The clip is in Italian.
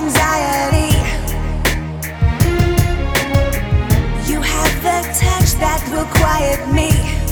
anxiety. You have the touch that will quiet me.